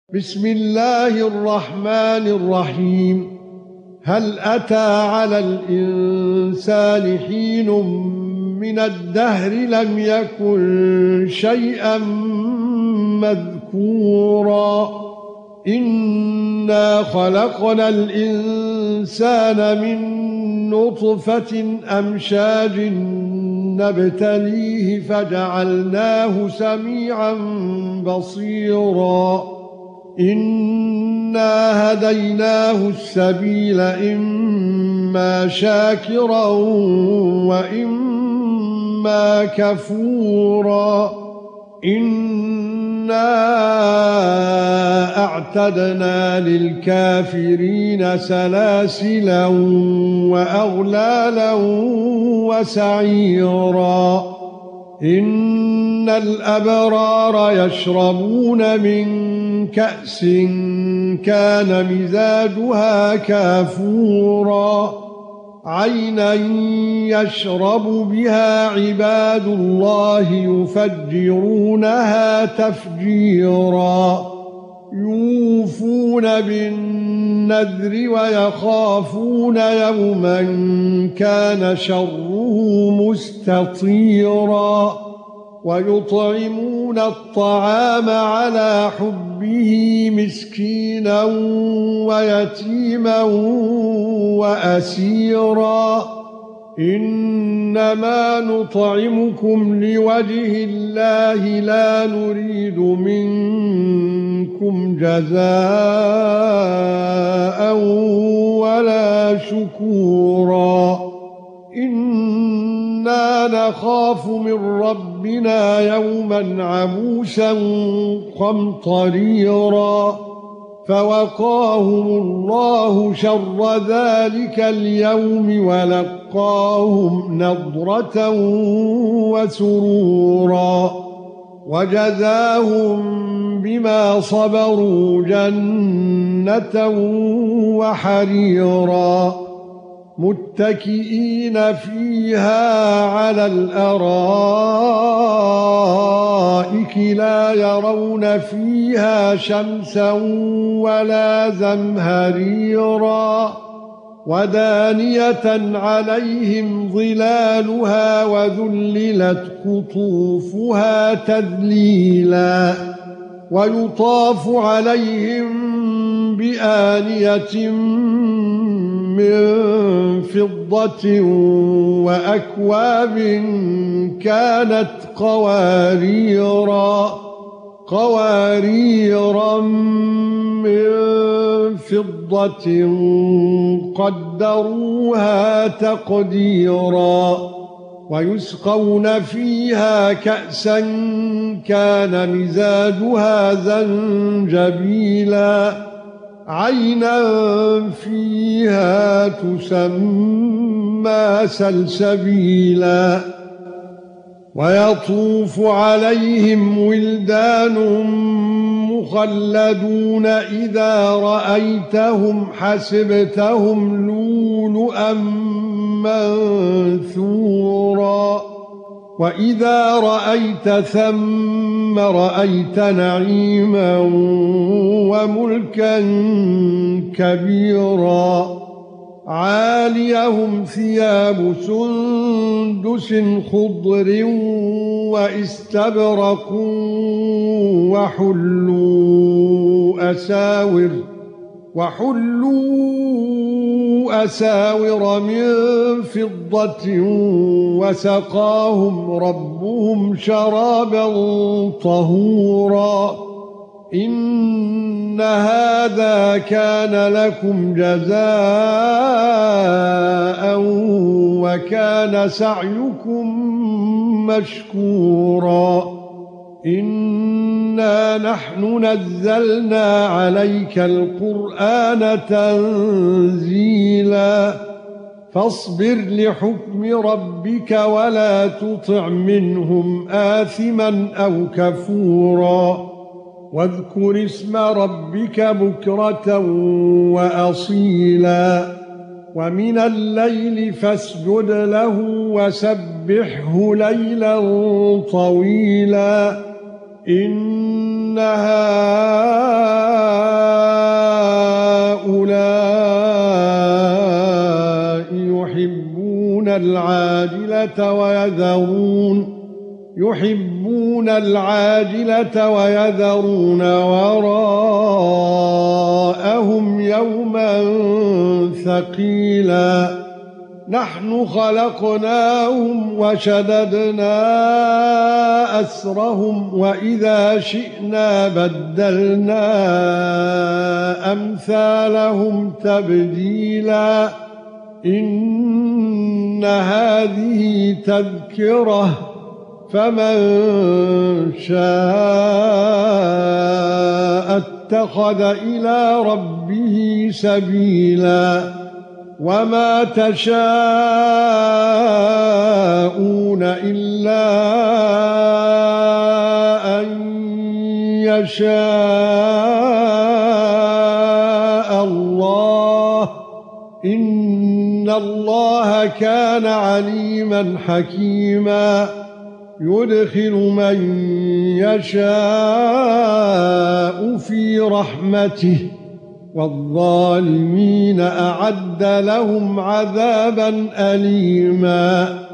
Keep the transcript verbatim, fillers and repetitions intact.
بسم الله الرحمن الرحيم. هل أتى على الإنسان حين من الدهر لم يكن شيئا مذكورا إنا خلقنا الإنسان من نطفة أمشاج نبتليه فجعلناه سميعا بصيرا إنا هديناه السبيل إما شاكرا وإما كفورا إنا أعتدنا للكافرين سلاسلا وأغلالا وسعيرا إن الأبرار يشربون من كأس كان مزاجها كافورا عينا يشرب بها عباد الله يفجرونها تفجيرا يوفون بالنذر ويخافون يوما كان شره مستطيرا ويطعمون الطعام على حبه مسكينا ويتيما وأسيرا إنما نطعمكم لوجه الله لا نريد منكم جزاء ولا شكورا إنا نخاف من ربنا يوما عبوسا قمطريرا فوقاهم الله شر ذلك اليوم ولقاهم نضرة وسرورا وجزاهم بما صبروا جنة وحريرا متكئين فيها على الأرائك لا يرون فيها شمسا ولا زمهريرا ودانية عليهم ظلالها وذللت قطوفها تذليلا ويطاف عليهم بآنية من فضة وأكواب كانت قواريرا قواريرا من فضة قدروها تقديرا ويسقون فيها كأسا كان مزاجها زنجبيلا عينا فيها تسمى سلسبيلا ويطوف عليهم ولدان مخلدون إذا رأيتهم حسبتهم لؤلؤا منثورا وإذا رأيت ثم رأيت نعيما وملكا كبيرا عاليهم ثياب سندس خضر واستبرق وحلوا أساور وحلوا أساور من فضة وسقاهم ربهم شرابا طهورا إن هذا كان لكم جزاء وكان سعيكم مشكورا إنا نحن نزلنا عليك القرآن تنزيلا فاصبر لحكم ربك ولا تطع منهم آثما أو كفورا واذكر اسم ربك بكرة وأصيلا ومن الليل فاسجد له وسبحه ليلا طويلا إن هؤلاء العاجلة ويذرون يحبون العاجلة ويذرون وراءهم يوما ثقيلا نحن خلقناهم وشددنا أسرهم وإذا شئنا بدلنا أمثالهم تبديلا إن هذه تذكرة فمن شاء اتخذ إلى ربه سبيلا وما تشاءون إلا أن يشاء الله إن الله كان عليما حكيما يدخل من يشاء في رحمته والظالمين أعد لهم عذابا أليما